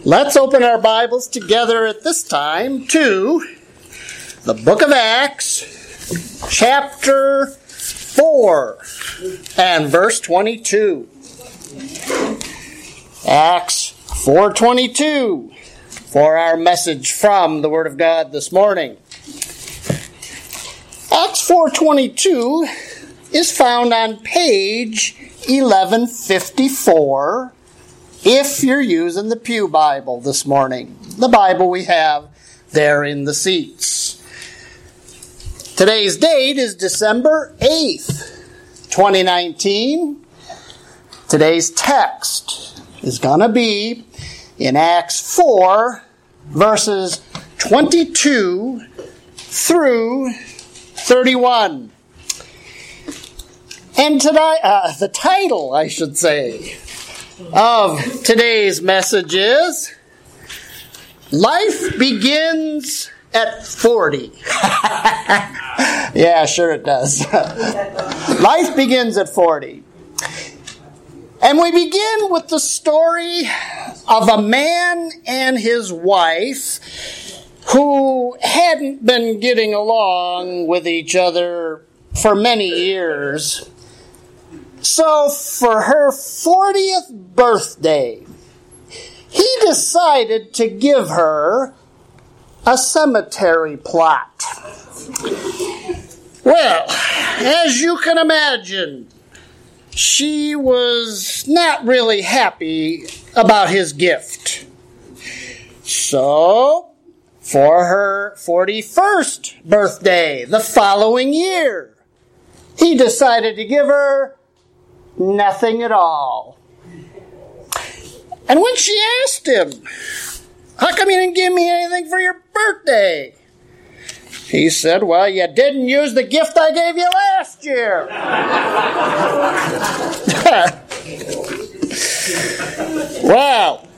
Let's open our Bibles together at this time to the book of Acts, chapter 4, and verse 22. Acts 4:22 for our message from the Word of God this morning. Acts 4:22 is found on page 1154 if you're using the Pew Bible this morning, the Bible we have there in the seats. Today's date is December 8th, 2019. Today's text is going to be in Acts 4, verses 22 through 31. And today, the title, I should say, of today's message is Life Begins at 40. Yeah, sure it does. Life begins at 40. And we begin with the story of a man and his wife who hadn't been getting along with each other for many years. So for her 40th birthday, he decided to give her a cemetery plot. Well, as you can imagine, she was not really happy about his gift. So, for her 41st birthday, the following year, he decided to give her nothing at all. And when she asked him, "How come you didn't give me anything for your birthday?" he said, "Well, you didn't use the gift I gave you last year." Well,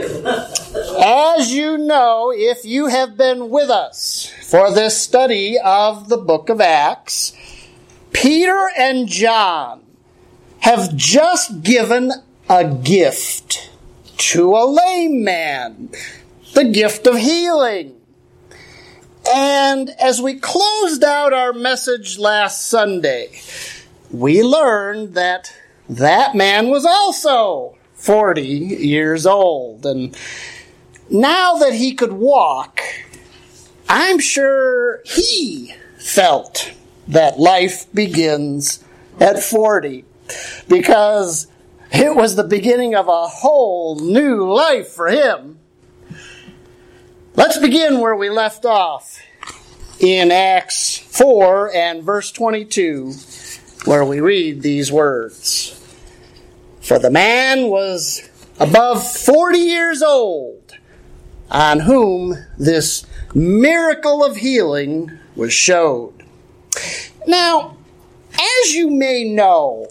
as you know, if you have been with us for this study of the book of Acts, Peter and John have just given a gift to a lame man, the gift of healing. And as we closed out our message last Sunday, we learned that that man was also 40 years old. And now that he could walk, I'm sure he felt that life begins at 40. Because it was the beginning of a whole new life for him. Let's begin where we left off in Acts 4 and verse 22, where we read these words. For the man was above 40 years old, on whom this miracle of healing was showed. Now, as you may know,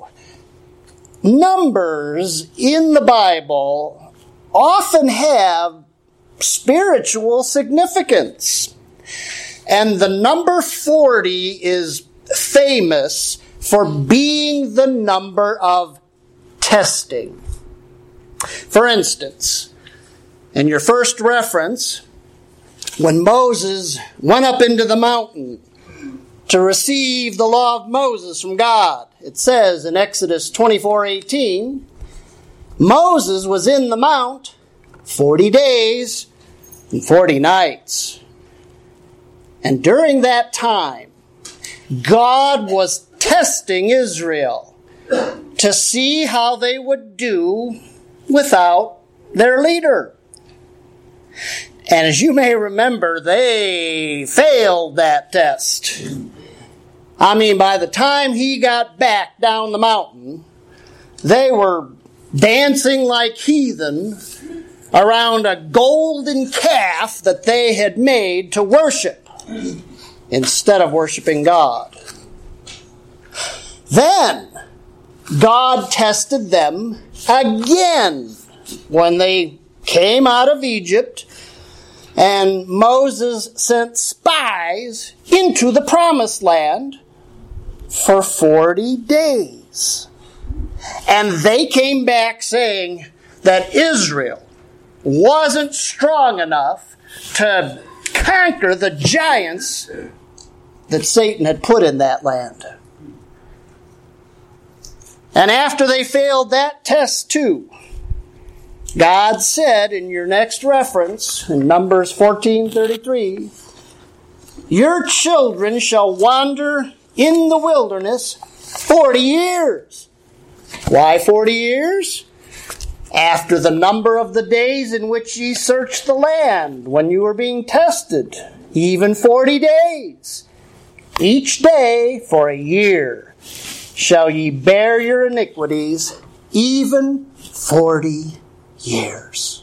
numbers in the Bible often have spiritual significance. And the number 40 is famous for being the number of testing. For instance, in your first reference, when Moses went up into the mountain to receive the law of Moses from God, it says in Exodus 24:18, Moses was in the mount 40 days and 40 nights. And during that time, God was testing Israel to see how they would do without their leader. And as you may remember, they failed that test. I mean, by the time he got back down the mountain, they were dancing like heathen around a golden calf that they had made to worship instead of worshiping God. Then God tested them again when they came out of Egypt, and Moses sent spies into the promised land for 40 days. And they came back saying that Israel wasn't strong enough to conquer the giants that Satan had put in that land. And after they failed that test too, God said in your next reference, in Numbers 14:33, your children shall wander in the wilderness 40 years. Why 40 years? After the number of the days in which ye searched the land, when you were being tested, even 40 days. Each day for a year shall ye bear your iniquities, even 40 years.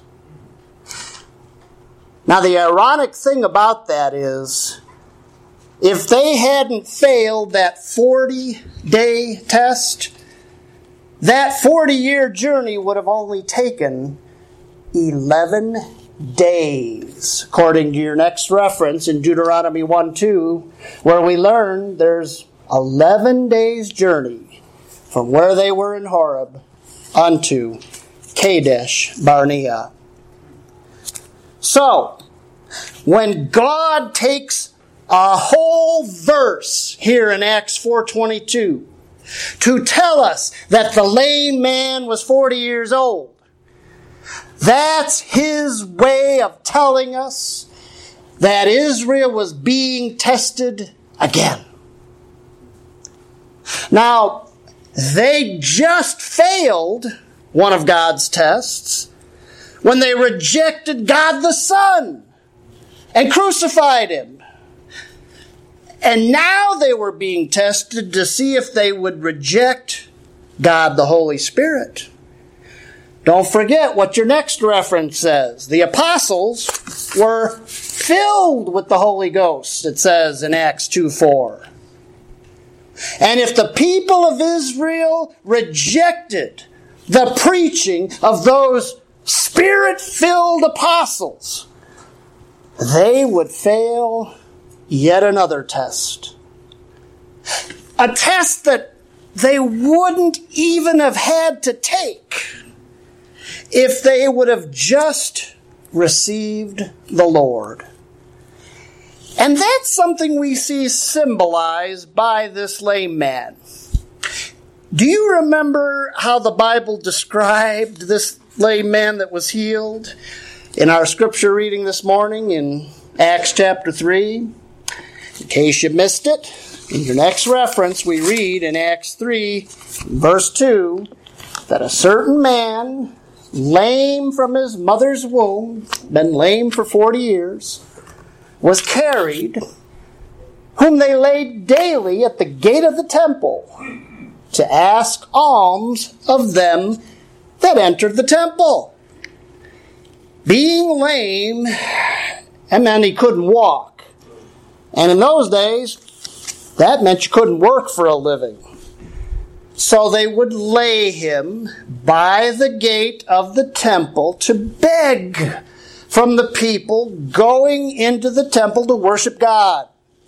Now the ironic thing about that is, if they hadn't failed that 40-day test, that 40-year journey would have only taken 11 days, according to your next reference in Deuteronomy 1:2, where we learn there's 11 days' journey from where they were in Horeb unto Kadesh Barnea. So, when God takes a whole verse here in Acts 4:22 to tell us that the lame man was 40 years old, that's His way of telling us that Israel was being tested again. Now, they just failed one of God's tests when they rejected God the Son and crucified Him. And now they were being tested to see if they would reject God the Holy Spirit. Don't forget what your next reference says. The apostles were filled with the Holy Ghost, it says in Acts 2:4. And if the people of Israel rejected the preaching of those Spirit-filled apostles, they would fail yet another test. A test that they wouldn't even have had to take if they would have just received the Lord. And that's something we see symbolized by this lame man. Do you remember how the Bible described this lame man that was healed in our scripture reading this morning in Acts chapter 3? In case you missed it, in your next reference, we read in Acts 3, verse 2, that a certain man, lame from his mother's womb, been lame for 40 years, was carried, whom they laid daily at the gate of the temple to ask alms of them that entered the temple. Being lame, that meant he couldn't walk. And in those days, that meant you couldn't work for a living. So they would lay him by the gate of the temple to beg from the people going into the temple to worship God.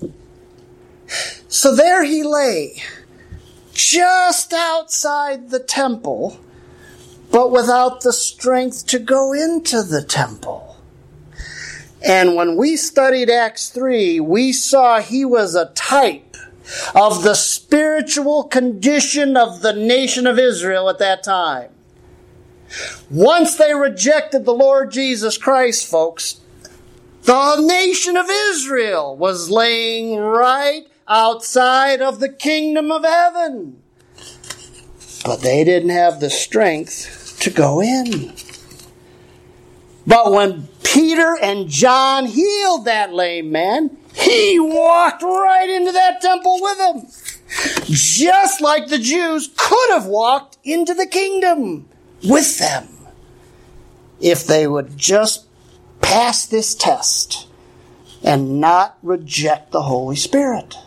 So there he lay, just outside the temple, but without the strength to go into the temple. And when we studied Acts 3, we saw he was a type of the spiritual condition of the nation of Israel at that time. Once they rejected the Lord Jesus Christ, folks, the nation of Israel was laying right outside of the kingdom of heaven. But they didn't have the strength to go in. But when Peter and John healed that lame man, he walked right into that temple with them. Just like the Jews could have walked into the kingdom with them if they would just pass this test and not reject the Holy Spirit.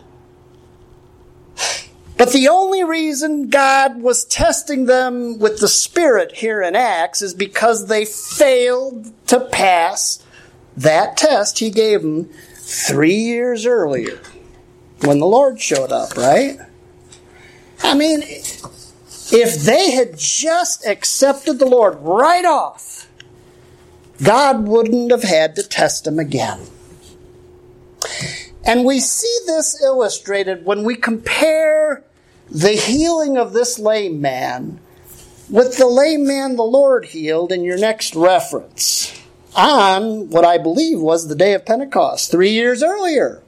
But the only reason God was testing them with the Spirit here in Acts is because they failed to pass that test He gave them 3 years earlier when the Lord showed up, right? I mean, if they had just accepted the Lord right off, God wouldn't have had to test him again. And we see this illustrated when we compare the healing of this lame man with the lame man the Lord healed in your next reference on what I believe was the day of Pentecost, 3 years earlier.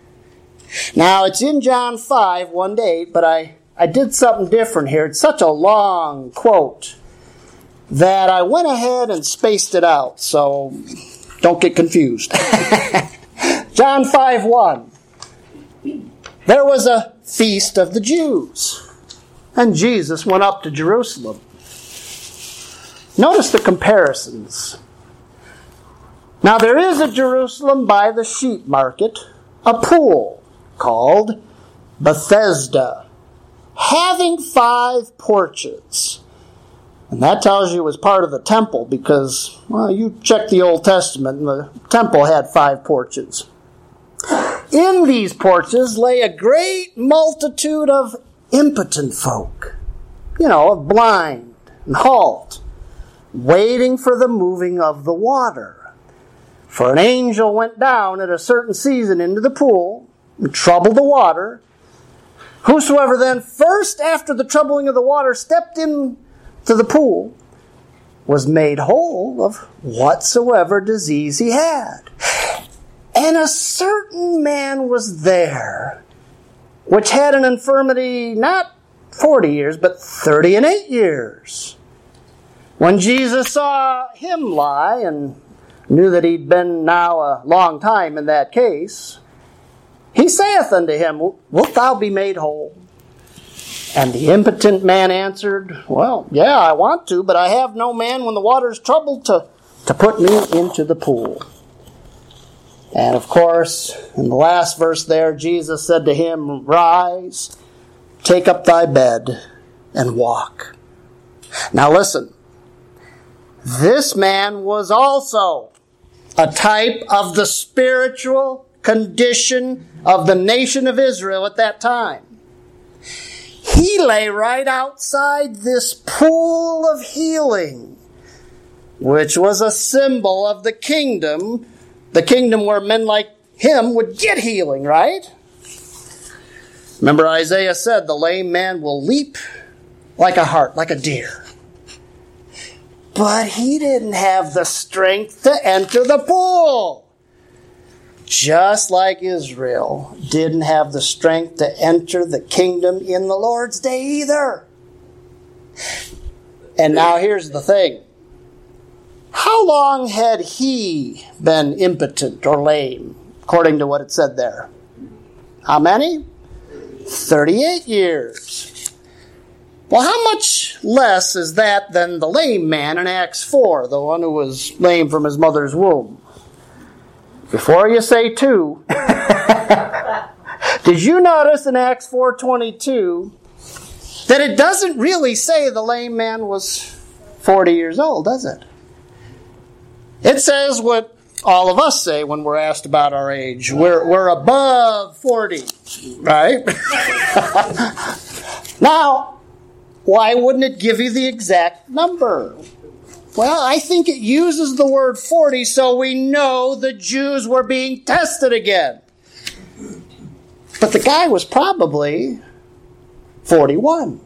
Now, it's in John 5, 1-8, but I did something different here. It's such a long quote that I went ahead and spaced it out, so don't get confused. John 5:1. There was a feast of the Jews, and Jesus went up to Jerusalem. Notice the comparisons. Now there is at Jerusalem by the sheep market a pool called Bethesda, having 5 porches. And that tells you it was part of the temple because, well, you check the Old Testament and the temple had 5 porches. In these porches lay a great multitude of impotent folk, of blind and halt, waiting for the moving of the water. For an angel went down at a certain season into the pool and troubled the water. Whosoever then first after the troubling of the water stepped into the pool was made whole of whatsoever disease he had. And a certain man was there, which had an infirmity not 40 years, but 38 years. When Jesus saw him lie, and knew that he'd been now a long time in that case, he saith unto him, Wilt thou be made whole? And the impotent man answered, Well, yeah, I want to, but I have no man when the water's troubled to put me into the pool. And of course, in the last verse there, Jesus said to him, Rise, take up thy bed, and walk. Now listen, this man was also a type of the spiritual condition of the nation of Israel at that time. He lay right outside this pool of healing, which was a symbol of the kingdom where men like him would get healing, right? Remember Isaiah said, the lame man will leap like a hart, like a deer. But he didn't have the strength to enter the pool. Just like Israel didn't have the strength to enter the kingdom in the Lord's day either. And now here's the thing. How long had he been impotent or lame, according to what it said there? How many? 38 years. Well, how much less is that than the lame man in Acts 4, the one who was lame from his mother's womb? Before you say 2, did you notice in Acts 4:22 that it doesn't really say the lame man was 40 years old, does it? It says what all of us say when we're asked about our age. We're above 40, right? Now, why wouldn't it give you the exact number? Well, I think it uses the word 40 so we know the Jews were being tested again. But the guy was probably 41.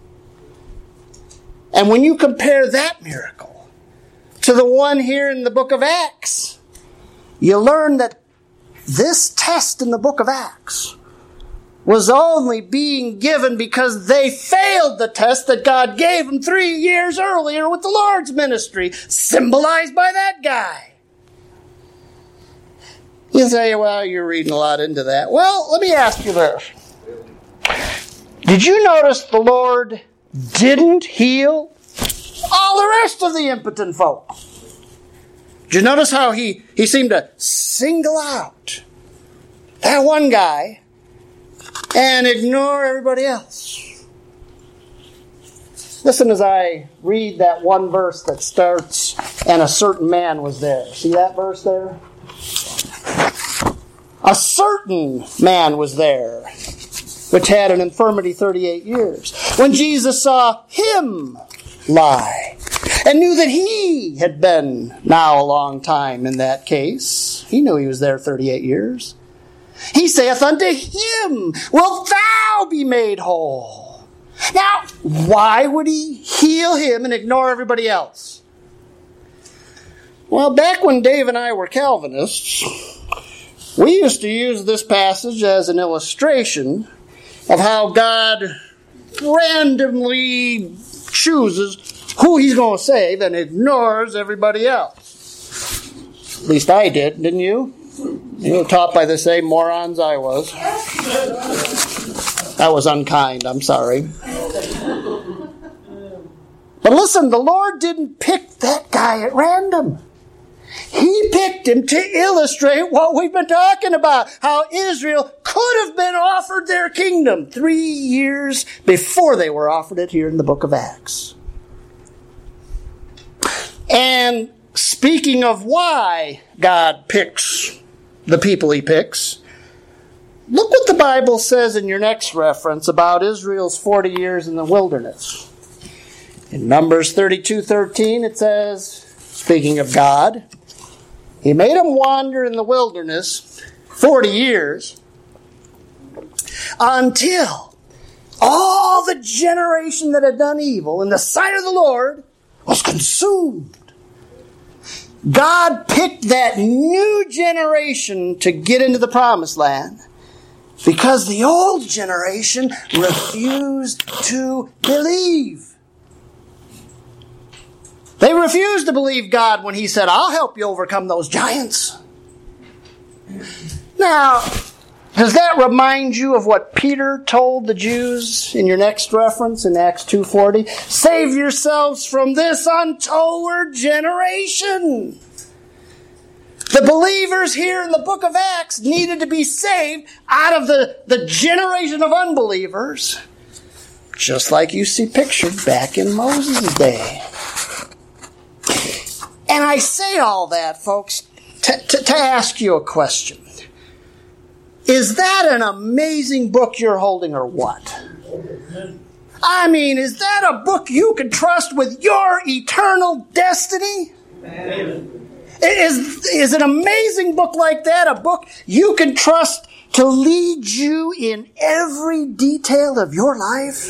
And when you compare that miracle to the one here in the book of Acts, you learn that this test in the book of Acts was only being given because they failed the test that God gave them 3 years earlier with the Lord's ministry, symbolized by that guy. You say, well, you're reading a lot into that. Well, let me ask you this. Did you notice the Lord didn't heal all the rest of the impotent folk? Did you notice how he seemed to single out that one guy and ignore everybody else? Listen as I read that one verse that starts, and a certain man was there. See that verse there? A certain man was there, which had an infirmity 38 years. When Jesus saw him lie, and knew that he had been now a long time in that case. He knew he was there 38 years. He saith unto him, wilt thou be made whole? Now, why would he heal him and ignore everybody else? Well, back when Dave and I were Calvinists, we used to use this passage as an illustration of how God randomly chooses who he's going to save and ignores everybody else. At least I did, didn't you? You were taught by the same morons I was. That was unkind, I'm sorry. But listen, the Lord didn't pick that guy at random. He picked him to illustrate what we've been talking about, how Israel could have been offered their kingdom 3 years before they were offered it here in the book of Acts. And speaking of why God picks the people he picks, look what the Bible says in your next reference about Israel's 40 years in the wilderness. In Numbers 32:13 it says, speaking of God, he made them wander in the wilderness 40 years until all the generation that had done evil in the sight of the Lord was consumed. God picked that new generation to get into the promised land because the old generation refused to believe. They refused to believe God when he said, I'll help you overcome those giants. Now, does that remind you of what Peter told the Jews in your next reference in Acts 2:40? Save yourselves from this untoward generation. The believers here in the book of Acts needed to be saved out of the generation of unbelievers, just like you see pictured back in Moses' day. And I say all that, folks, to ask you a question. Is that an amazing book you're holding or what? I mean, is that a book you can trust with your eternal destiny? Is an amazing book like that a book you can trust to lead you in every detail of your life?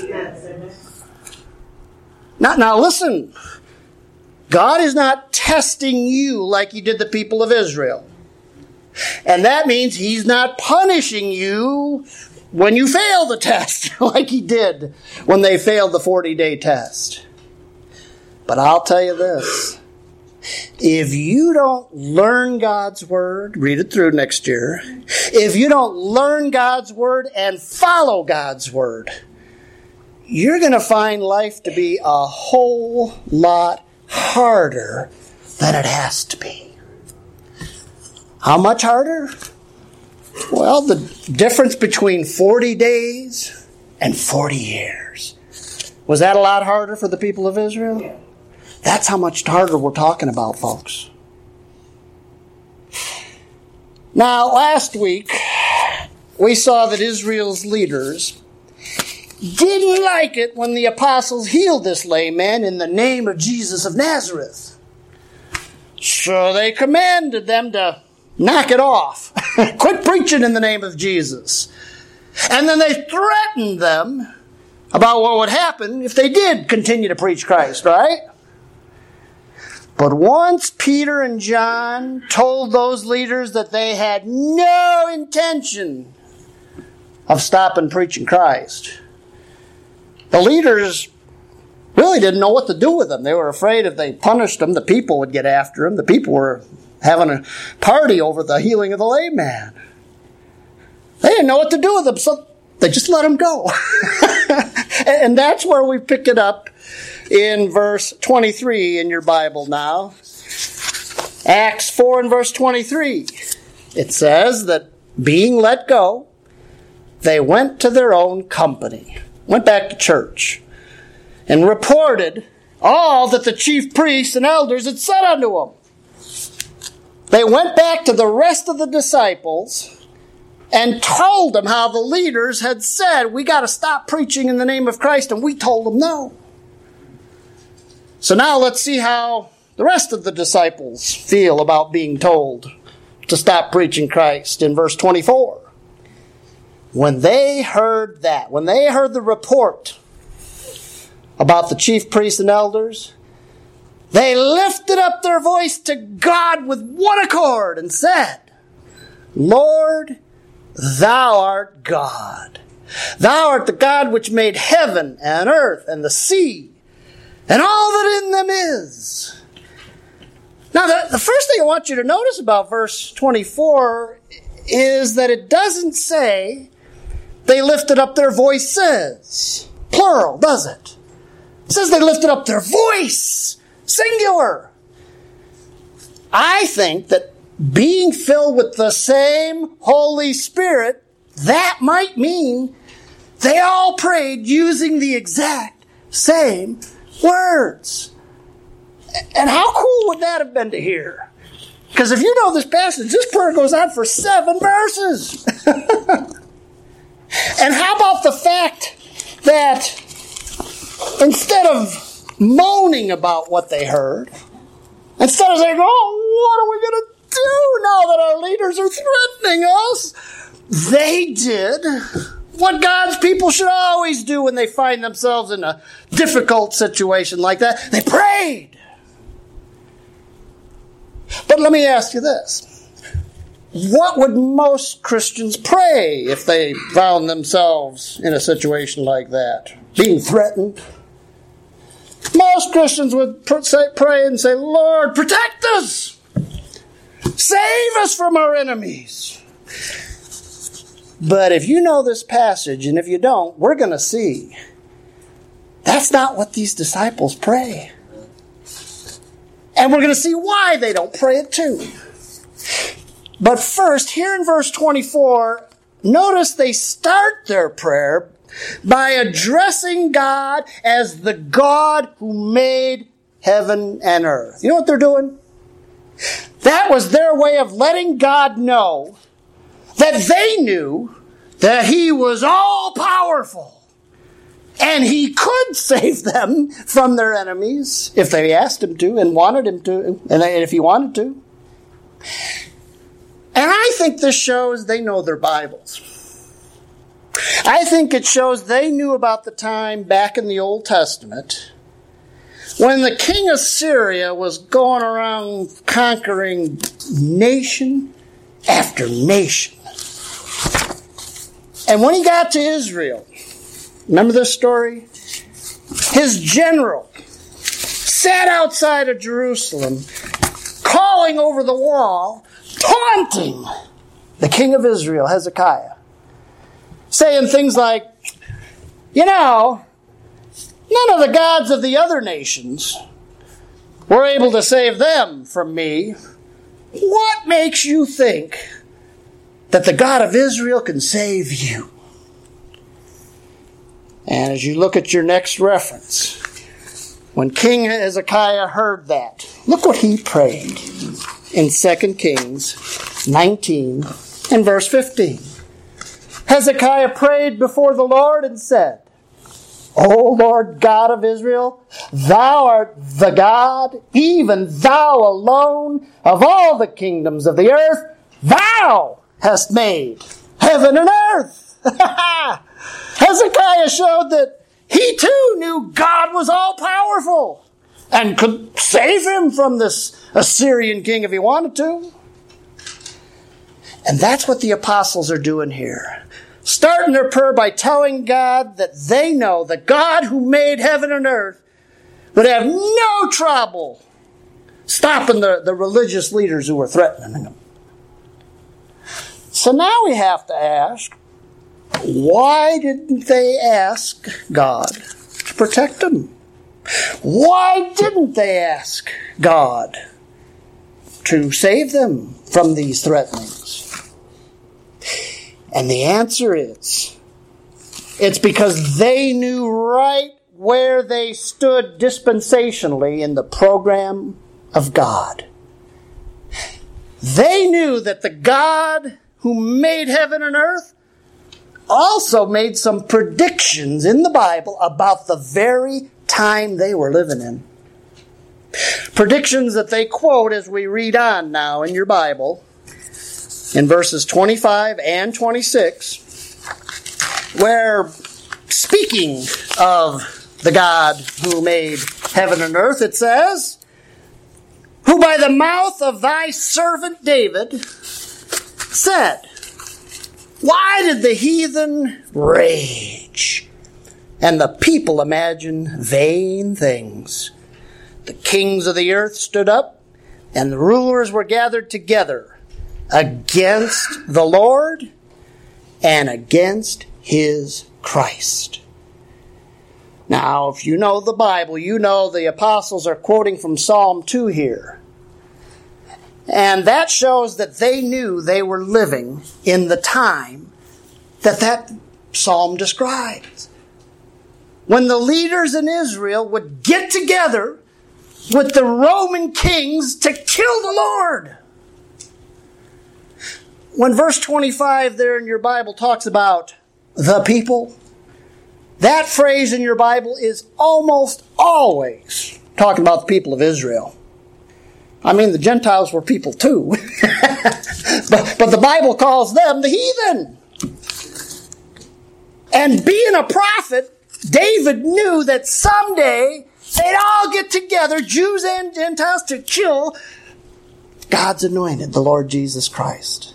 Now listen. God is not testing you like he did the people of Israel. And that means he's not punishing you when you fail the test like he did when they failed the 40-day test. But I'll tell you this. If you don't learn God's Word, read it through next year. If you don't learn God's Word and follow God's Word, you're going to find life to be a whole lot harder than it has to be. How much harder? Well, the difference between 40 days and 40 years. Was that a lot harder for the people of Israel? That's how much harder we're talking about, folks. Now, last week, we saw that Israel's leaders didn't like it when the apostles healed this lame man in the name of Jesus of Nazareth. So they commanded them to knock it off. Quit preaching in the name of Jesus. And then they threatened them about what would happen if they did continue to preach Christ, right? But once Peter and John told those leaders that they had no intention of stopping preaching Christ, the leaders really didn't know what to do with them. They were afraid if they punished them, the people would get after them. The people were having a party over the healing of the lame man. They didn't know what to do with them, so they just let him go. And that's where we pick it up in verse 23 in your Bible now. Acts 4 and verse 23. It says that being let go, they went to their own company. Went back to church and reported all that the chief priests and elders had said unto them. They went back to the rest of the disciples and told them how the leaders had said, we got to stop preaching in the name of Christ, and we told them no. So now let's see how the rest of the disciples feel about being told to stop preaching Christ in verse 24. When they heard that, when they heard the report about the chief priests and elders, they lifted up their voice to God with one accord and said, Lord, thou art God. Thou art the God which made heaven and earth and the sea and all that in them is. Now, the first thing I want you to notice about verse 24 is that it doesn't say they lifted up their voices, plural, does it? It says they lifted up their voice, singular. I think that being filled with the same Holy Spirit, that might mean they all prayed using the exact same words. And how cool would that have been to hear? Because if you know this passage, this prayer goes on for 7 verses. And how about the fact that instead of moaning about what they heard, instead of saying, oh, what are we going to do now that our leaders are threatening us? They did what God's people should always do when they find themselves in a difficult situation like that. They prayed. But let me ask you this. What would most Christians pray if they found themselves in a situation like that? Being threatened? Most Christians would pray and say, Lord, protect us! Save us from our enemies! But if you know this passage, and if you don't, we're going to see that's not what these disciples pray. And we're going to see why they don't pray it too. But first, here in verse 24, notice they start their prayer by addressing God as the God who made heaven and earth. You know what they're doing? That was their way of letting God know that they knew that He was all-powerful and He could save them from their enemies if they asked Him to and wanted Him to, and if He wanted to. And I think this shows they know their Bibles. I think it shows they knew about the time back in the Old Testament when the king of Syria was going around conquering nation after nation. And when he got to Israel, remember this story? His general sat outside of Jerusalem, calling over the wall, taunting the king of Israel, Hezekiah, saying things like, you know, none of the gods of the other nations were able to save them from me. What makes you think that the God of Israel can save you? And as you look at your next reference, when King Hezekiah heard that, look what he prayed in 2 Kings 19 and verse 15. Hezekiah prayed before the Lord and said, O Lord God of Israel, thou art the God, even thou alone, of all the kingdoms of the earth. Thou hast made heaven and earth. Hezekiah showed that he too knew God was all-powerful and could save him from this Assyrian king if he wanted to. And that's what the apostles are doing here. Starting their prayer by telling God that they know the God who made heaven and earth would have no trouble stopping the religious leaders who were threatening them. So now we have to ask, why didn't they ask God to protect them? Why didn't they ask God to save them from these threatenings? And the answer is, it's because they knew right where they stood dispensationally in the program of God. They knew that the God who made heaven and earth also made some predictions in the Bible about the very time they were living in. Predictions that they quote as we read on now in your Bible, in verses 25 and 26, where speaking of the God who made heaven and earth, it says, who by the mouth of thy servant David said, why did the heathen rage and the people imagine vain things? The kings of the earth stood up, and the rulers were gathered together against the Lord and against his Christ. Now, if you know the Bible, you know the apostles are quoting from Psalm 2 here. And that shows that they knew they were living in the time that psalm describes. When the leaders in Israel would get together with the Roman kings to kill the Lord. When verse 25 there in your Bible talks about the people, that phrase in your Bible is almost always talking about the people of Israel. I mean, the Gentiles were people too. but the Bible calls them the heathen. And being a prophet, David knew that someday they'd all get together, Jews and Gentiles, to kill God's anointed, the Lord Jesus Christ.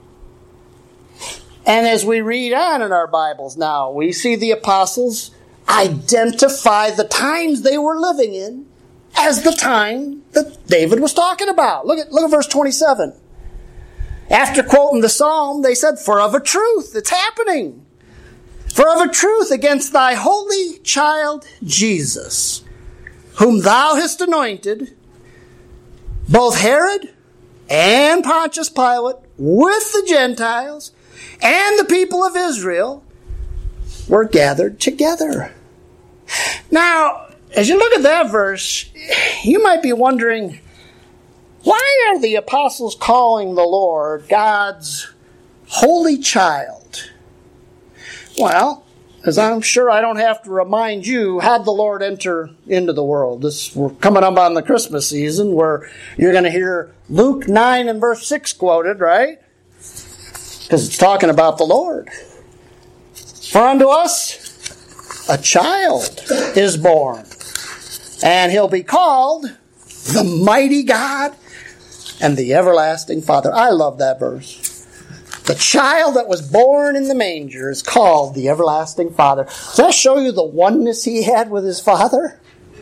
And as we read on in our Bibles now, we see the apostles identify the times they were living in as the time that David was talking about. Look at verse 27. After quoting the psalm, they said, for of a truth, it's happening. For of a truth against thy holy child Jesus, whom thou hast anointed, both Herod and Pontius Pilate, with the Gentiles and the people of Israel, were gathered together. Now, as you look at that verse, you might be wondering, why are the apostles calling the Lord God's holy child? Well, as I'm sure I don't have to remind you, how did the Lord enter into the world? We're coming up on the Christmas season where you're going to hear Luke 9 and verse 6 quoted, right? Because it's talking about the Lord. For unto us a child is born, and he'll be called the mighty God and the everlasting Father. I love that verse. The child that was born in the manger is called the everlasting Father. Does that show you the oneness he had with his Father?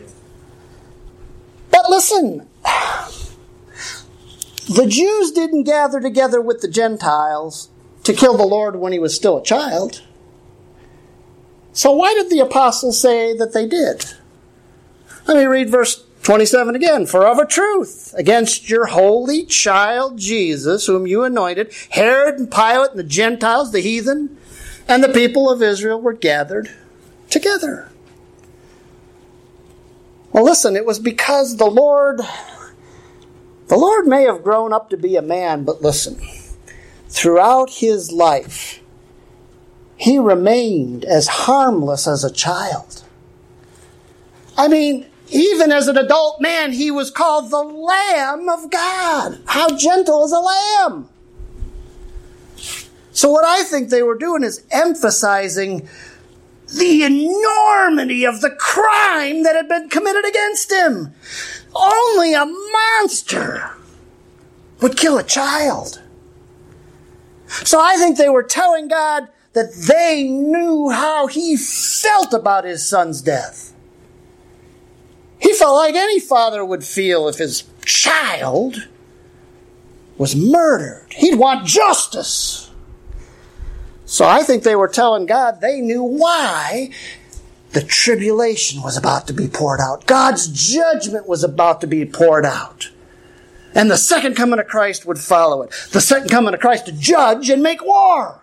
But listen, the Jews didn't gather together with the Gentiles to kill the Lord when he was still a child. So why did the apostles say that they did? Let me read verse 27 again. For of a truth, against your holy child Jesus, whom you anointed, Herod and Pilate and the Gentiles, the heathen, and the people of Israel were gathered together. Well, listen, it was because the Lord may have grown up to be a man, but listen, throughout his life, he remained as harmless as a child. I mean, even as an adult man, he was called the Lamb of God. How gentle is a lamb? So what I think they were doing is emphasizing the enormity of the crime that had been committed against him. Only a monster would kill a child. So I think they were telling God that they knew how he felt about his son's death. He felt like any father would feel if his child was murdered. He'd want justice. So I think they were telling God they knew why the tribulation was about to be poured out. God's judgment was about to be poured out. And the second coming of Christ would follow it. The second coming of Christ to judge and make war.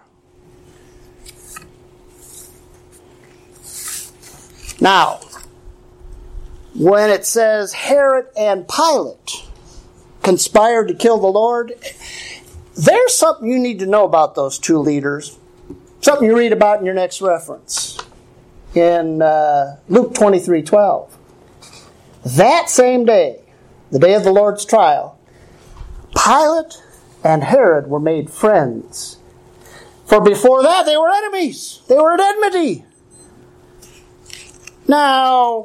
Now, when it says Herod and Pilate conspired to kill the Lord, there's something you need to know about those two leaders. Something you read about in your next reference. In Luke 23:12. That same day, the day of the Lord's trial, Pilate and Herod were made friends. For before that, they were enemies. They were at enmity. Now,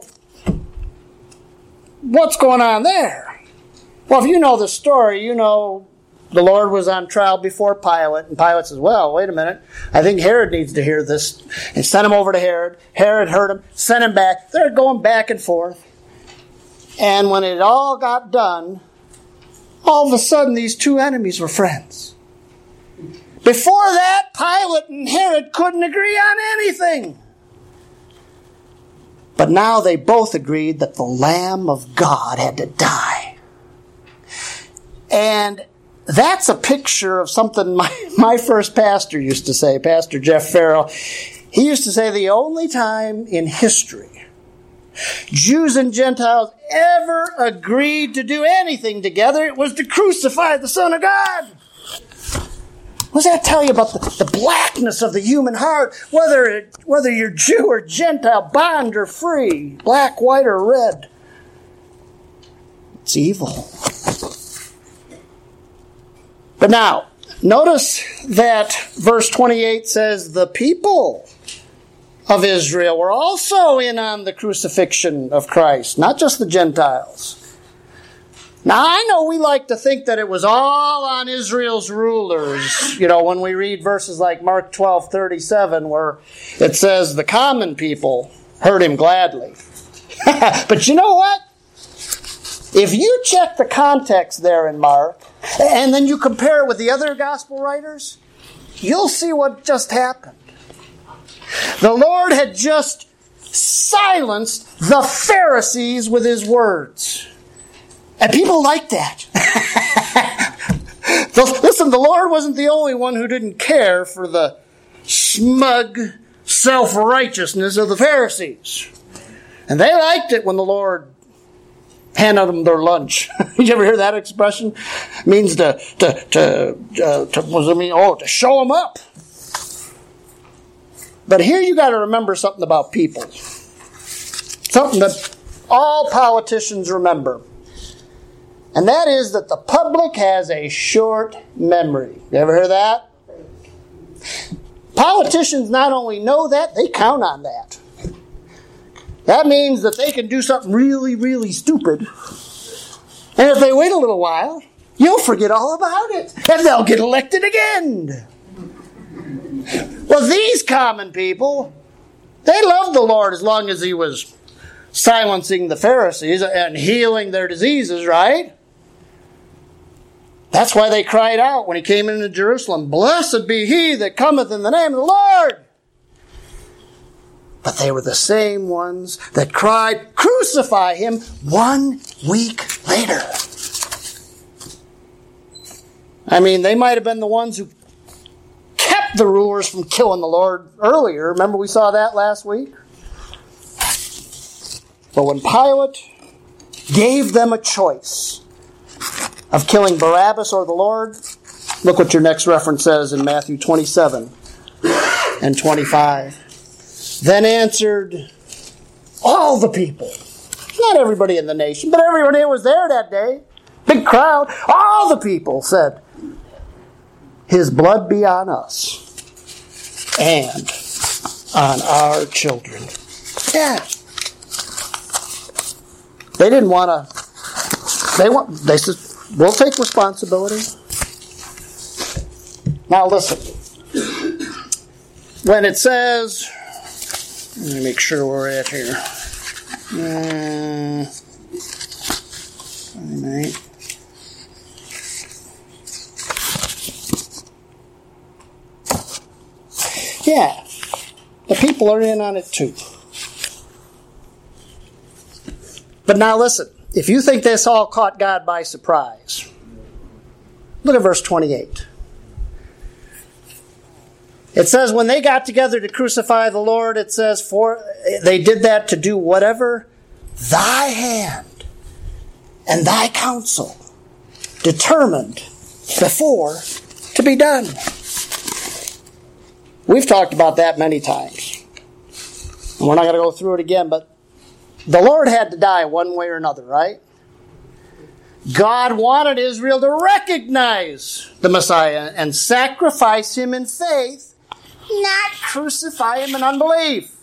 what's going on there? Well, if you know the story, you know the Lord was on trial before Pilate, and Pilate says, well, wait a minute, I think Herod needs to hear this. And sent him over to Herod. Herod heard him, sent him back. They're going back and forth. And when it all got done, all of a sudden these two enemies were friends. Before that, Pilate and Herod couldn't agree on anything. But now they both agreed that the Lamb of God had to die. And that's a picture of something my first pastor used to say, Pastor Jeff Farrell. He used to say the only time in history Jews and Gentiles ever agreed to do anything together, it was to crucify the Son of God. What does that tell you about the blackness of the human heart? Whether you're Jew or Gentile, bond or free, black, white, or red. It's evil. But now, notice that verse 28 says the people of Israel were also in on the crucifixion of Christ, not just the Gentiles. Now, I know we like to think that it was all on Israel's rulers, when we read verses like Mark 12:37, where it says the common people heard him gladly. But you know what? If you check the context there in Mark, and then you compare it with the other gospel writers, you'll see what just happened. The Lord had just silenced the Pharisees with his words. And people like that. Listen, the Lord wasn't the only one who didn't care for the smug self-righteousness of the Pharisees. And they liked it when the Lord handed them their lunch. Did you ever hear that expression? It means to show them up. But here you got to remember something about people. Something that all politicians remember. And that is that the public has a short memory. You ever hear that? Politicians not only know that, they count on that. That means that they can do something really, really stupid. And if they wait a little while, you'll forget all about it. And they'll get elected again. Well, these common people, they loved the Lord as long as he was silencing the Pharisees and healing their diseases, right? That's why they cried out when he came into Jerusalem, "Blessed be he that cometh in the name of the Lord." But they were the same ones that cried, "Crucify him," 1 week later. I mean, they might have been the ones who kept the rulers from killing the Lord earlier. Remember we saw that last week? But when Pilate gave them a choice of killing Barabbas or the Lord, look what your next reference says in Matthew 27 and 25. Then answered all the people, not everybody in the nation, but everybody that was there that day, big crowd, all the people said, "His blood be on us and on our children." Yeah. They didn't want to, they said, "We'll take responsibility." Now listen, when it says, let me make sure we're at here. Yeah, the people are in on it too. But now listen, if you think this all caught God by surprise, look at verse 28. It says, when they got together to crucify the Lord, it says, for they did that to do whatever thy hand and thy counsel determined before to be done. We've talked about that many times. And we're not going to go through it again, but the Lord had to die one way or another, right? God wanted Israel to recognize the Messiah and sacrifice him in faith, not crucify him in unbelief.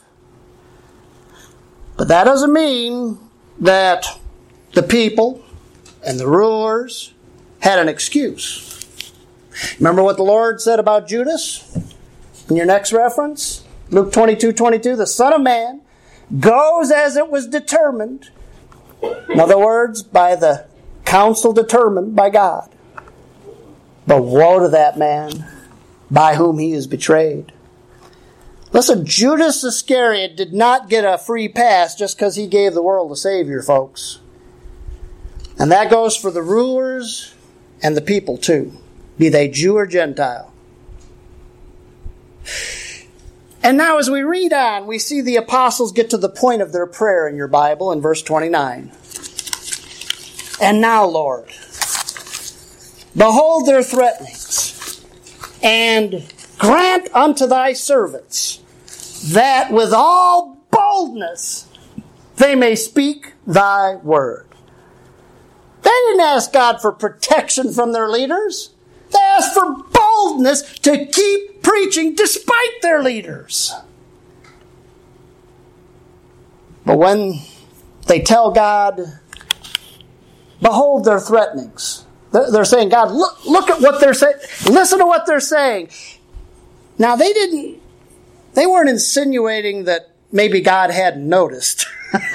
But that doesn't mean that the people and the rulers had an excuse. Remember what the Lord said about Judas in your next reference? Luke 22:22, the Son of Man goes as it was determined. In other words, by the counsel determined by God. But woe to that man by whom he is betrayed. Listen, Judas Iscariot did not get a free pass just because he gave the world a Savior, folks. And that goes for the rulers and the people too, be they Jew or Gentile. And now as we read on, we see the apostles get to the point of their prayer in your Bible in verse 29. And now, Lord, behold their threatenings, and grant unto thy servants that with all boldness they may speak thy word. They didn't ask God for protection from their leaders. They asked for boldness to keep preaching despite their leaders. But when they tell God, behold their threatenings, they're saying, God, look at what they're saying. Listen to what they're saying. Now, they weren't insinuating that maybe God hadn't noticed.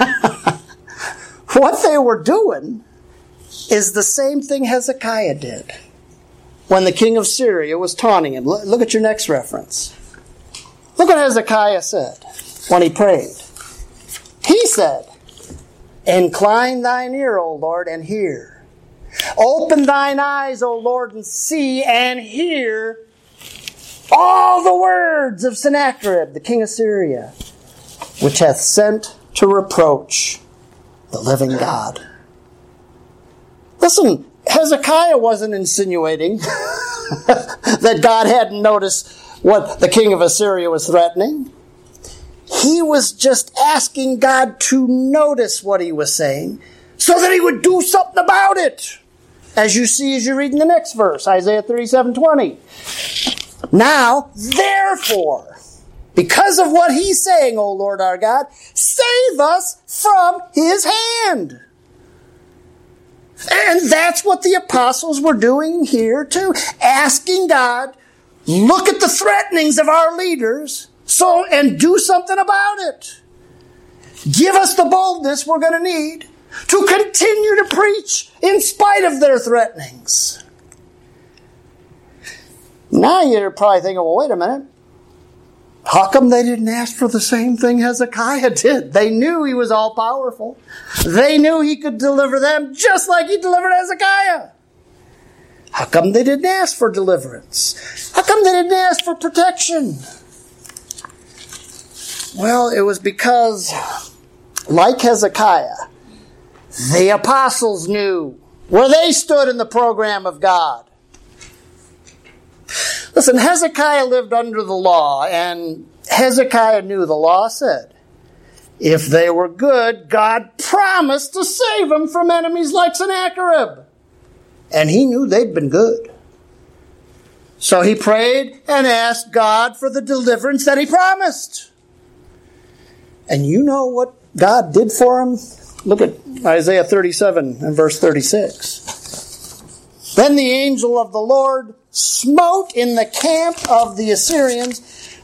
What they were doing is the same thing Hezekiah did when the king of Syria was taunting him. Look at your next reference. Look what Hezekiah said when he prayed. He said, incline thine ear, O Lord, and hear. Open thine eyes, O Lord, and see and hear all the words of Sennacherib, the king of Syria, which hath sent to reproach the living God. Listen, Hezekiah wasn't insinuating that God hadn't noticed what the king of Assyria was threatening. He was just asking God to notice what he was saying so that he would do something about it. As you see as you read in the next verse, Isaiah 37:20. Now, therefore, because of what he's saying, O Lord our God, save us from his hand. And that's what the apostles were doing here too. Asking God, look at the threatenings of our leaders and do something about it. Give us the boldness we're going to need to continue to preach in spite of their threatenings. Now you're probably thinking, well, wait a minute. How come they didn't ask for the same thing Hezekiah did? They knew he was all-powerful. They knew he could deliver them just like he delivered Hezekiah. How come they didn't ask for deliverance? How come they didn't ask for protection? Well, it was because, like Hezekiah, the apostles knew where they stood in the program of God. Listen, Hezekiah lived under the law, and Hezekiah knew the law said, if they were good, God promised to save them from enemies like Sennacherib. And he knew they'd been good. So he prayed and asked God for the deliverance that he promised. And you know what God did for him? Look at Isaiah 37 and verse 36. Then the angel of the Lord smote in the camp of the Assyrians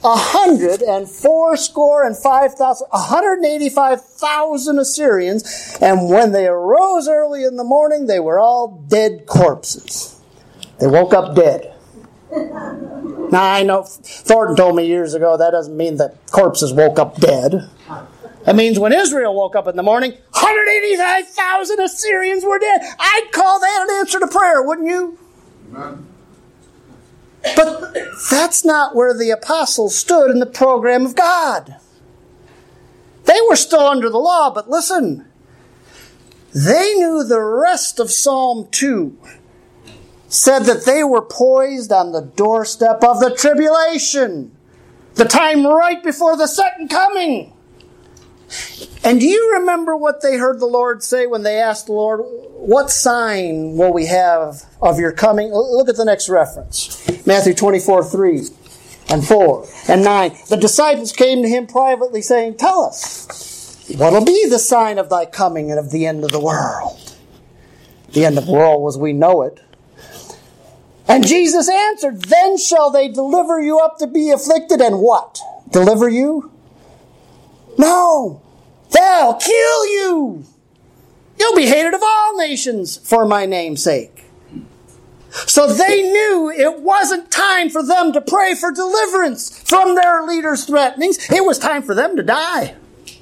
185,000 Assyrians, and when they arose early in the morning, they were all dead corpses. They woke up dead. Now, I know Thornton told me years ago that doesn't mean that corpses woke up dead. That means when Israel woke up in the morning, 185,000 Assyrians were dead. I'd call that an answer to prayer, wouldn't you? Amen. But that's not where the apostles stood in the program of God. They were still under the law, but listen, they knew the rest of Psalm 2 said that they were poised on the doorstep of the tribulation, the time right before the second coming. And do you remember what they heard the Lord say when they asked the Lord, what sign will we have of your coming? Look at the next reference. Matthew 24, 3 and 4 and 9. The disciples came to him privately saying, tell us, what will be the sign of thy coming and of the end of the world? The end of the world as we know it. And Jesus answered, then shall they deliver you up to be afflicted, and what? Deliver you? No. They'll kill you. You'll be hated of all nations for my name's sake. So they knew it wasn't time for them to pray for deliverance from their leaders' threatenings. It was time for them to die.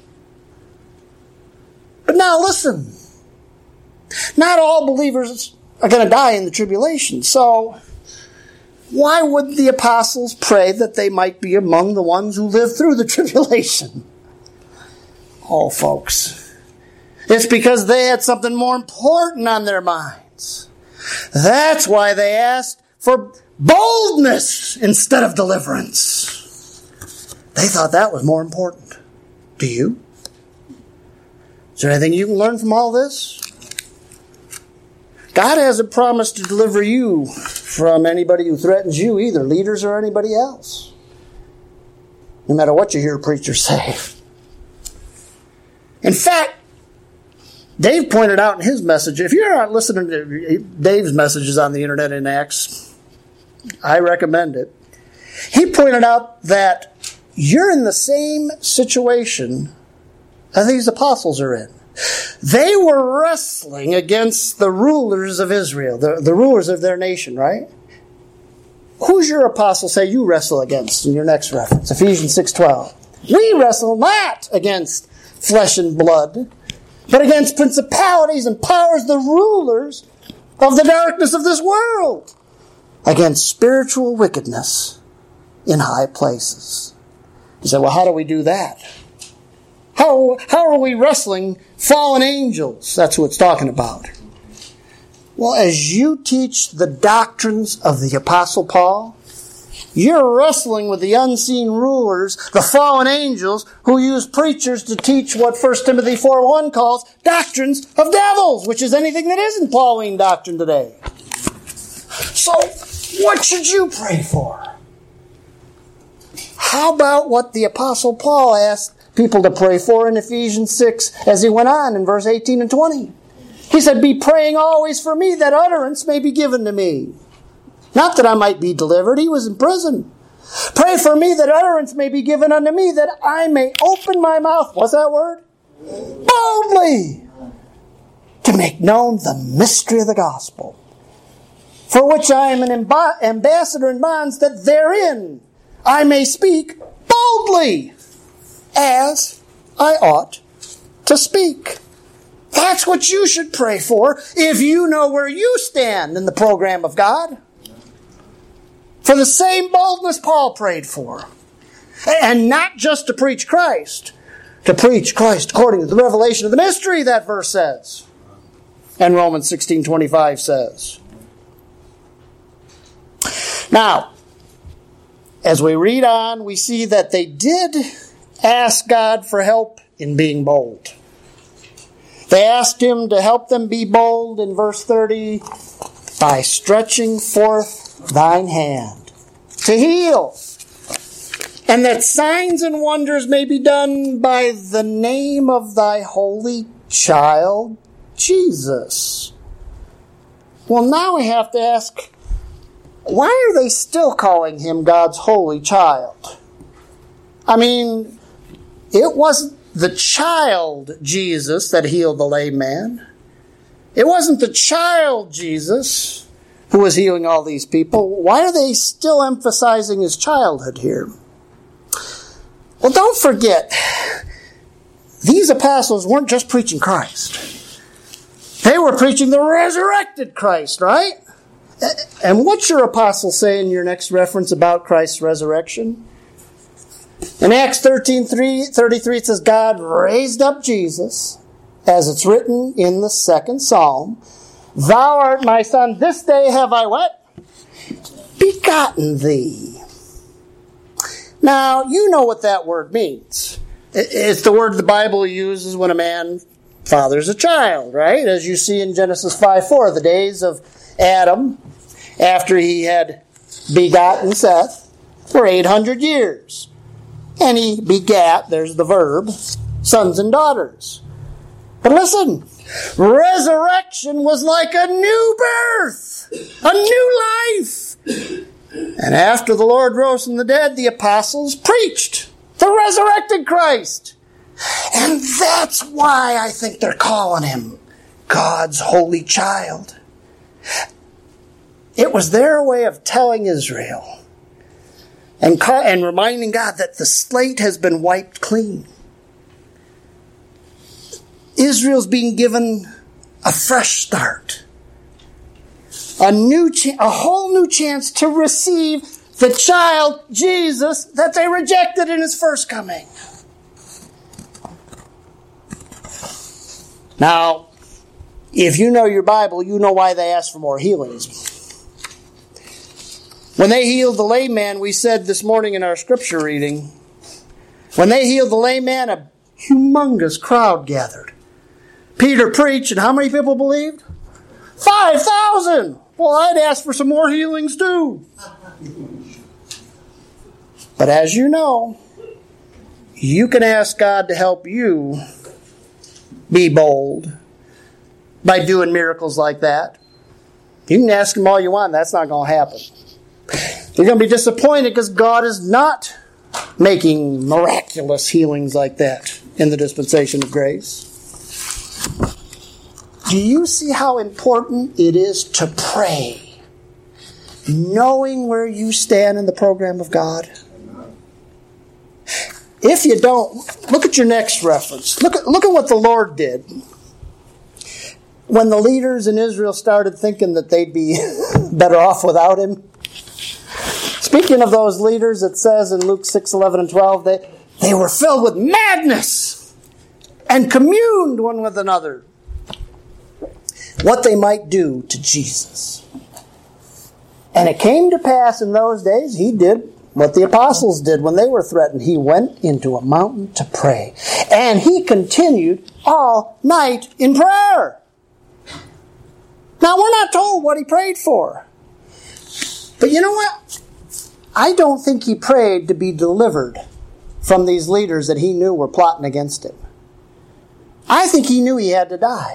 But now listen. Not all believers are going to die in the tribulation. So why would the apostles pray that they might be among the ones who live through the tribulation? Oh, folks, it's because they had something more important on their minds. That's why they asked for boldness instead of deliverance. They thought that was more important. Do you? Is there anything you can learn from all this? God hasn't promised to deliver you from anybody who threatens you either, leaders or anybody else. No matter what you hear preachers say. In fact, Dave pointed out in his message, if you're not listening to Dave's messages on the internet in Acts, I recommend it. He pointed out that you're in the same situation that these apostles are in. They were wrestling against the rulers of Israel, the rulers of their nation, right? Who's your apostle say you wrestle against in your next reference? Ephesians 6:12. We wrestle not against flesh and blood, but against principalities and powers, the rulers of the darkness of this world, against spiritual wickedness in high places. You say, well, how do we do that? How are we wrestling fallen angels? That's what it's talking about. Well, as you teach the doctrines of the Apostle Paul, you're wrestling with the unseen rulers, the fallen angels, who use preachers to teach what 1 Timothy 4:1 calls doctrines of devils, which is anything that isn't Pauline doctrine today. So, what should you pray for? How about what the Apostle Paul asked people to pray for in Ephesians 6 as he went on in verse 18 and 20? He said, be praying always for me that utterance may be given to me. Not that I might be delivered. He was in prison. Pray for me that utterance may be given unto me, that I may open my mouth. What's that word? Boldly. To make known the mystery of the gospel, for which I am an ambassador in bonds, that therein I may speak boldly as I ought to speak. That's what you should pray for if you know where you stand in the program of God. For the same boldness Paul prayed for. And not just to preach Christ. To preach Christ according to the revelation of the mystery, that verse says. And Romans 16:25 says. Now, as we read on, we see that they did ask God for help in being bold. They asked him to help them be bold in verse 30 by stretching forth thine hand to heal, and that signs and wonders may be done by the name of thy holy child, Jesus. Well, now we have to ask, why are they still calling him God's holy child? I mean, it wasn't the child Jesus that healed the lame man. It wasn't the child Jesus who was healing all these people. Why are they still emphasizing his childhood here? Well, don't forget, these apostles weren't just preaching Christ. They were preaching the resurrected Christ, right? And what's your apostle say in your next reference about Christ's resurrection? In Acts 13:33 it says, God raised up Jesus, as it's written in the 2nd Psalm, thou art my son, this day have I what? Begotten thee. Now, you know what that word means. It's the word the Bible uses when a man fathers a child, right? As you see in Genesis 5:4, the days of Adam, after he had begotten Seth, were 800 years. And he begat, there's the verb, sons and daughters. But listen, resurrection was like a new birth, a new life. And after the Lord rose from the dead, the apostles preached the resurrected Christ. And that's why I think they're calling him God's holy child. It was their way of telling Israel and reminding God that the slate has been wiped clean. Israel's being given a fresh start. A whole new chance to receive the child, Jesus, that they rejected in his first coming. Now, if you know your Bible, you know why they asked for more healings. When they healed the lame man, we said this morning in our scripture reading, when they healed the lame man, a humongous crowd gathered. Peter preached, and how many people believed? 5,000! Well, I'd ask for some more healings too. But as you know, you can ask God to help you be bold by doing miracles like that. You can ask him all you want, that's not going to happen. You're going to be disappointed because God is not making miraculous healings like that in the dispensation of grace. Do you see how important it is to pray, knowing where you stand in the program of God? If you don't, look at your next reference. Look at what the Lord did. When the leaders in Israel started thinking that they'd be better off without him. Speaking of those leaders, it says in Luke 6:11 and 12, they were filled with madness and communed one with another what they might do to Jesus. And it came to pass in those days, he did what the apostles did when they were threatened. He went into a mountain to pray. And he continued all night in prayer. Now, we're not told what he prayed for. But you know what? I don't think he prayed to be delivered from these leaders that he knew were plotting against him. I think he knew he had to die.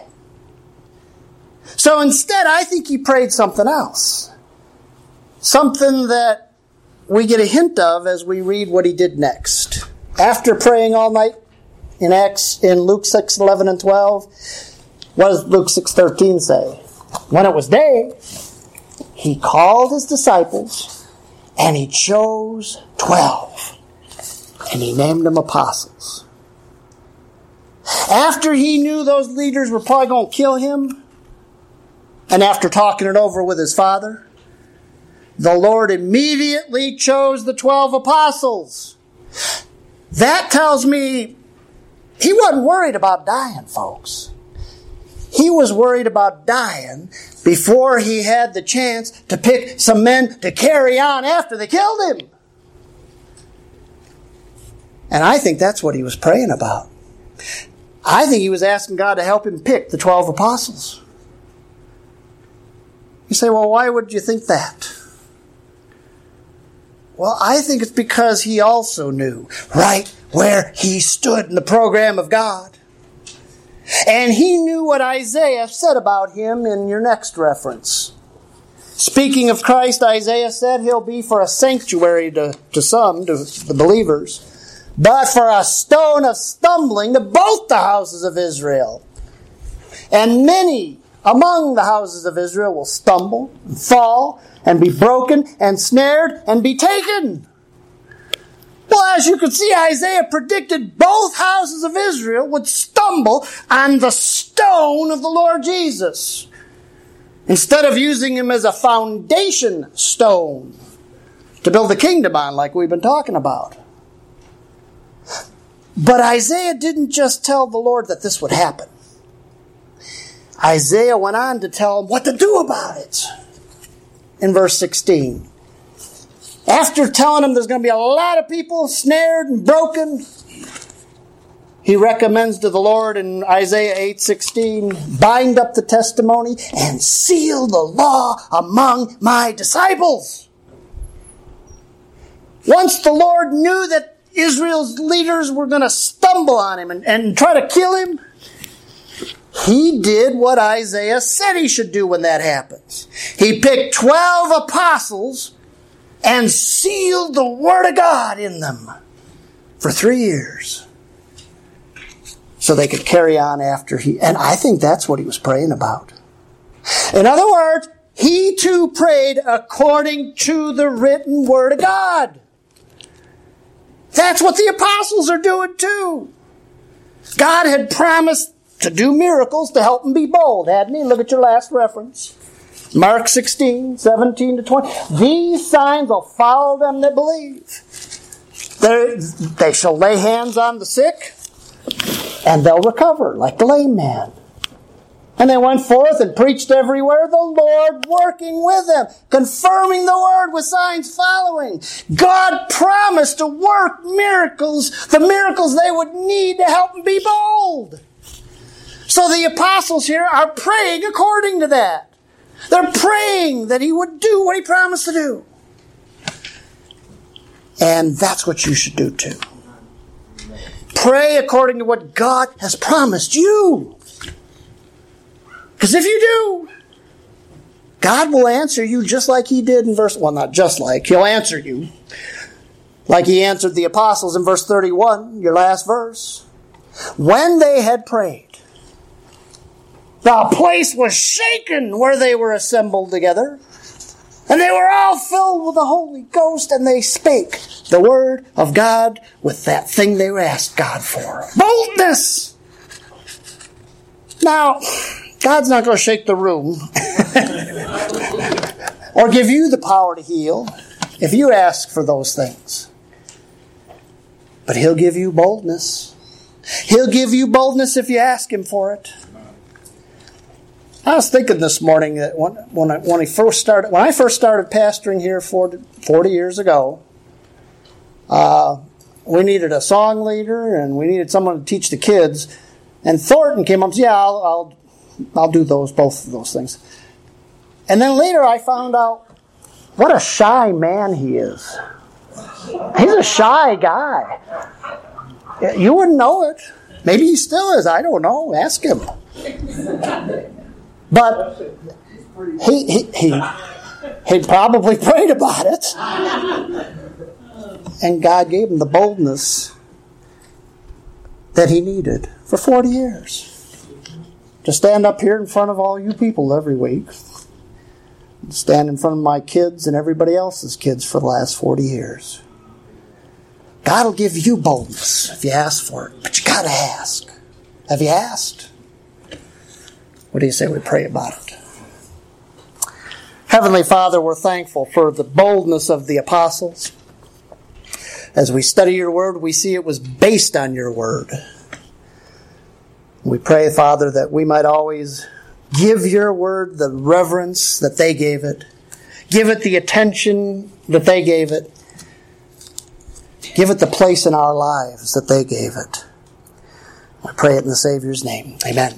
So instead, I think he prayed something else. Something that we get a hint of as we read what he did next. After praying all night in Luke 6:11 and 12, what does Luke 6:13 say? When it was day, he called his disciples and he chose 12. And he named them apostles. After he knew those leaders were probably going to kill him, and after talking it over with his Father, the Lord immediately chose the 12 apostles. That tells me he wasn't worried about dying, folks. He was worried about dying before he had the chance to pick some men to carry on after they killed him. And I think that's what he was praying about. I think he was asking God to help him pick the 12 apostles. You say, well, why would you think that? Well, I think it's because he also knew right where he stood in the program of God. And he knew what Isaiah said about him in your next reference. Speaking of Christ, Isaiah said he'll be for a sanctuary to the believers, but for a stone of stumbling to both the houses of Israel. And many among the houses of Israel will stumble and fall and be broken and snared and be taken. Well, as you can see, Isaiah predicted both houses of Israel would stumble on the stone of the Lord Jesus, instead of using him as a foundation stone to build the kingdom on like we've been talking about. But Isaiah didn't just tell the Lord that this would happen. Isaiah went on to tell him what to do about it. In verse 16. After telling him there's going to be a lot of people snared and broken, he recommends to the Lord in Isaiah 8:16, bind up the testimony and seal the law among my disciples. Once the Lord knew that Israel's leaders were going to stumble on him and try to kill him, he did what Isaiah said he should do when that happens. He picked 12 apostles and sealed the Word of God in them for 3 years so they could carry on after he... And I think that's what he was praying about. In other words, he too prayed according to the written Word of God. That's what the apostles are doing too. God had promised to do miracles to help them be bold, hadn't he? Look at your last reference. Mark 16, 17 to 20. These signs will follow them that believe. They shall lay hands on the sick, and they'll recover, like the lame man. And they went forth and preached everywhere, the Lord working with them, confirming the word with signs following. God promised to work miracles, the miracles they would need to help them be bold. So the apostles here are praying according to that. They're praying that he would do what he promised to do. And that's what you should do too. Pray according to what God has promised you. Because if you do, God will answer you just like he did in verse... Well, not just like. He'll answer you. Like he answered the apostles in verse 31, your last verse. When they had prayed, the place was shaken where they were assembled together. And they were all filled with the Holy Ghost, and they spake the word of God with that thing they asked God for. Boldness! Now, God's not going to shake the room or give you the power to heal if you ask for those things. But he'll give you boldness. He'll give you boldness if you ask him for it. I was thinking this morning that when I first started pastoring here 40 years ago, we needed a song leader and we needed someone to teach the kids. And Thornton came up and said, yeah, I'll do both of those things. And then later I found out what a shy man he is. He's a shy guy. You wouldn't know it. Maybe he still is. I don't know. Ask him. But he probably prayed about it. And God gave him the boldness that he needed for 40 years. To stand up here in front of all you people every week. Stand in front of my kids and everybody else's kids for the last 40 years. God will give you boldness if you ask for it. But you got to ask. Have you asked? What do you say we pray about it? Heavenly Father, we're thankful for the boldness of the apostles. As we study your word, we see it was based on your word. We pray, Father, that we might always give your word the reverence that they gave it. Give it the attention that they gave it. Give it the place in our lives that they gave it. I pray it in the Savior's name. Amen.